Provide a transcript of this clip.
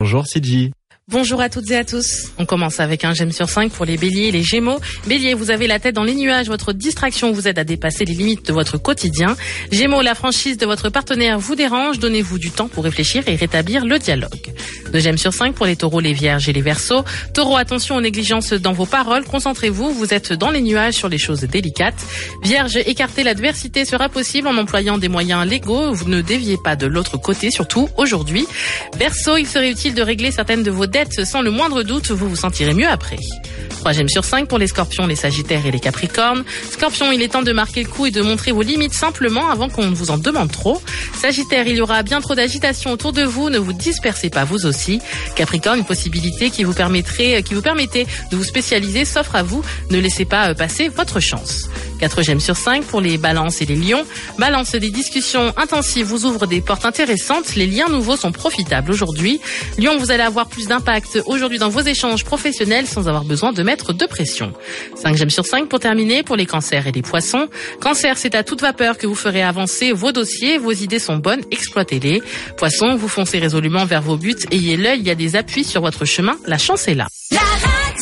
Bonjour Sidji. Bonjour à toutes et à tous. On commence avec un j'aime sur 5 pour les béliers et les gémeaux. Bélier, vous avez la tête dans les nuages, votre distraction vous aide à dépasser les limites de votre quotidien. Gémeaux, la franchise de votre partenaire vous dérange, donnez-vous du temps pour réfléchir et rétablir le dialogue. 2 j'aime sur 5 pour les taureaux, les vierges et les verseaux. Taureaux, attention aux négligences dans vos paroles, concentrez-vous, vous êtes dans les nuages sur les choses délicates. Vierge, écarter l'adversité sera possible en employant des moyens légaux, vous ne déviez pas de l'autre côté, surtout aujourd'hui. Verseau, il serait utile de régler certaines de vos dettes sans le moindre doute, vous vous sentirez mieux après. 3 j'aime sur 5 pour les scorpions, les sagittaires et les capricornes. Scorpion, il est temps de marquer le coup et de montrer vos limites simplement avant qu'on ne vous en demande trop. Sagittaire, il y aura bien trop d'agitation autour de vous, ne vous dispersez pas vous aussi. Capricorne, une possibilité qui vous permettait de vous spécialiser s'offre à vous, ne laissez pas passer votre chance. 4 j'aime sur 5 pour les balances et les lions. Balance, des discussions intensives vous ouvrent des portes intéressantes, les liens nouveaux sont profitables aujourd'hui. Lion, vous allez avoir plus d'impact aujourd'hui dans vos échanges professionnels sans avoir besoin de mettre de pression. 5 j'aime sur 5 pour terminer pour les cancers et les poissons. Cancer, c'est à toute vapeur que vous ferez avancer vos dossiers, vos idées sont bonnes, exploitez-les. Poissons, vous foncez résolument vers vos buts, ayez l'œil, il y a des appuis sur votre chemin, la chance est là.